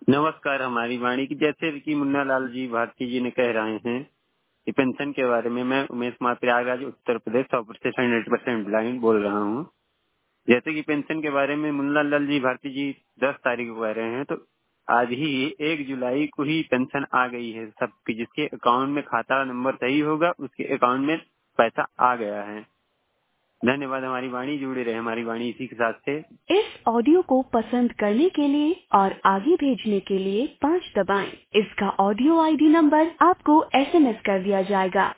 नमस्कार। हमारी वाणी की जैसे कि मुन्ना लाल जी भारती जी ने कह रहे हैं कि पेंशन के बारे में, मैं उमेश कुमार प्रयागराज उत्तर प्रदेश 100% 100% ब्लाइंड बोल रहा हूँ। जैसे कि पेंशन के बारे में मुन्ना लाल जी भारती जी 10 तारीख को कह रहे हैं, तो आज ही 1 जुलाई को ही पेंशन आ गई है सबकी। जिसके अकाउंट में खाता नंबर सही होगा उसके अकाउंट में पैसा आ गया है। धन्यवाद। हमारी वाणी जुड़े रहे। हमारी वाणी इसी के साथ से। इस ऑडियो को पसंद करने के लिए और आगे भेजने के लिए 5 दबाएं। इसका ऑडियो आईडी नंबर आपको SMS कर दिया जाएगा।